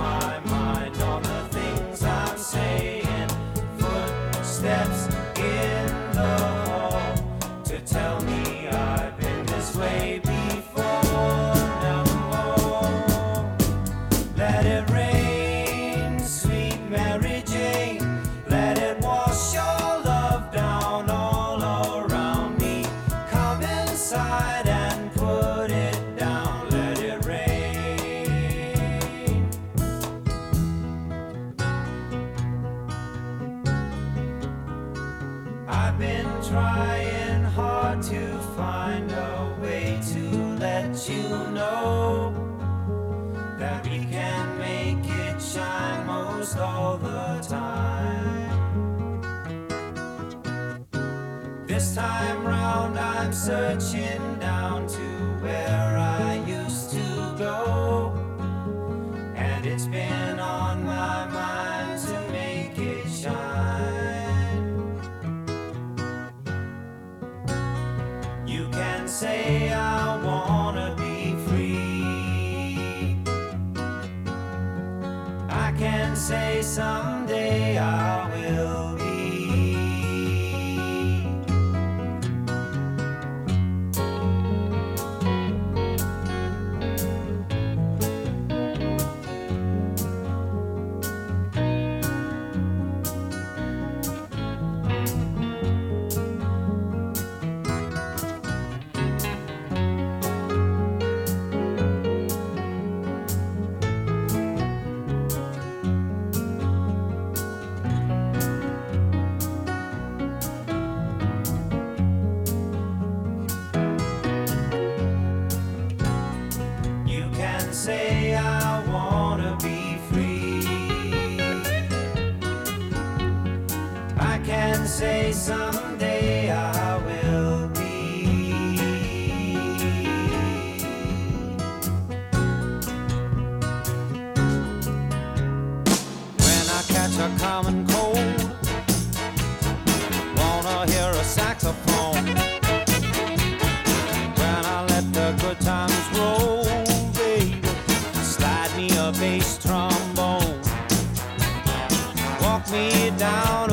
my mind on the things I'm saying. Footsteps in the hall to tell me I've been this way before. No, let it rain, sweet Mary Jane. Let it wash your love down all around me. Come inside and put it down. Let it rain. I've been trying hard to find a way to let you know that we can make it shine most all the time. This time round I'm searching down to where I used to go, and it's been on my mind to make it shine. You can say I wanna be free. I can say someday I will be. You can say I wanna be free. I can say someday I will be. When I catch a common cold, wanna hear a saxophone. When I let the good times roll, baby, slide me a bass trombone. Walk me down